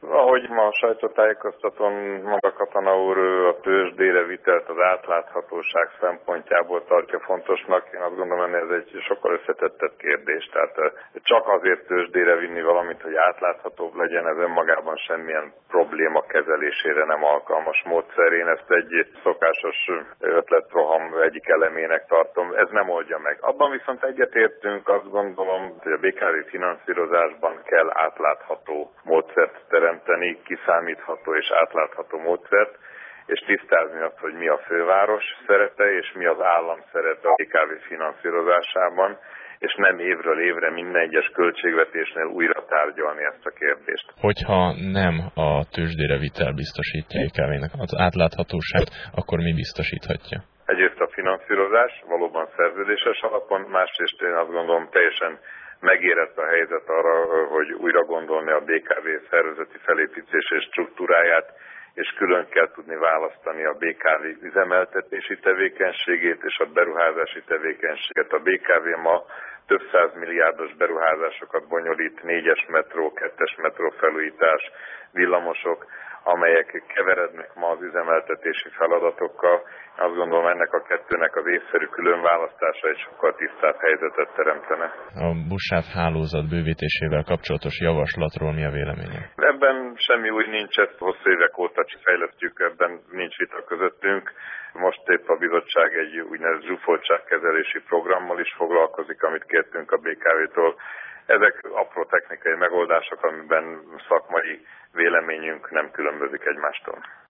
Ahogy ma a sajtótájékoztatón maga Katona úr a tőzsdére vitelt az átláthatóság szempontjából tartja fontosnak, én azt gondolom, hogy ez egy sokkal összetettebb kérdés. Tehát csak azért tőzsdére vinni valamit, hogy átláthatóbb legyen, ez önmagában semmilyen probléma kezelésére nem alkalmas módszer. Én ezt egy szokásos ötletroham egyik elemének tartom. Ez nem oldja meg. Abban viszont egyetértünk, azt gondolom, hogy a BKV finanszírozásban kell átlátható módszert teremteni, kiszámítható és átlátható módszert, és tisztázni azt, hogy mi a főváros szerepe, és mi az állam szerepe a BKV finanszírozásában, és nem évről évre minden egyes költségvetésnél újra tárgyalni ezt a kérdést. Hogyha nem a tőzsdére vitel biztosítja BKV-nek az átláthatóságot, akkor mi biztosíthatja? Egyrészt a finanszírozás valóban szerződéses alapon, másrészt én azt gondolom teljesen megérett a helyzet arra, hogy újra gondolni a BKV szervezeti felépítés és struktúráját, és külön kell tudni választani a BKV üzemeltetési tevékenységét és a beruházási tevékenységet. A BKV ma több 100 milliárdos beruházásokat bonyolít, 4-es metró, 2-es metró felújítás, villamosok, amelyek keverednek ma az üzemeltetési feladatokkal. Azt gondolom, ennek a kettőnek az észszerű különválasztása egy sokkal tisztább helyzetet teremtene. A buszsáv hálózat bővítésével kapcsolatos javaslatról mi a véleménye? Ebben semmi új nincs, ezt hosszú évek óta fejlesztjük, ebben nincs vita közöttünk. Most épp a bizottság egy úgynevezett zsúfoltságkezelési programmal is foglalkozik, amit kértünk a BKV-től. Ezek apró technikai megoldások, amiben szakmai véleményünk nem különbözik egymástól.